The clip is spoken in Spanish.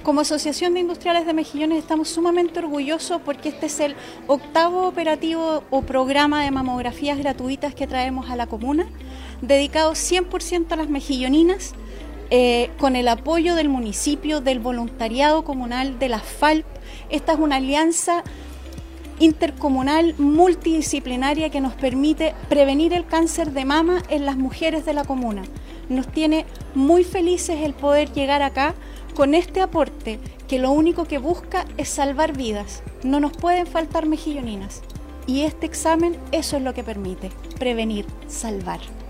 Como Asociación de Industriales de Mejillones estamos sumamente orgullosos porque este es el 8º operativo o programa de mamografías gratuitas que traemos a la comuna, dedicado 100% a las mejilloninas, con el apoyo del municipio, del voluntariado comunal, de la FALP. Esta es una alianza intercomunal multidisciplinaria que nos permite prevenir el cáncer de mama en las mujeres de la comuna. Nos tiene muy felices el poder llegar acá con este aporte que lo único que busca es salvar vidas. No nos pueden faltar mejilloninas y este examen eso es lo que permite, prevenir, salvar.